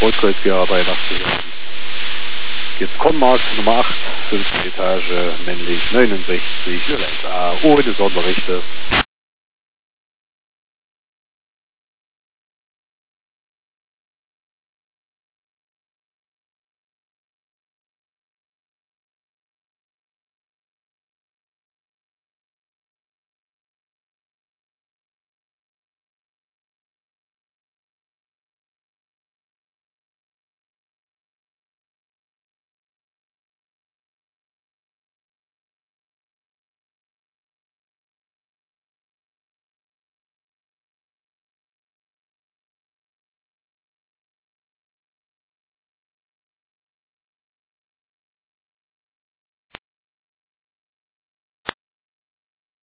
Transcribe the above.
Rotkreuzgeher bei Nachtgeräten. Jetzt Konmarkt Nummer 8, 5. Etage, männlich 69, Violett A, ohne Sonderrichte.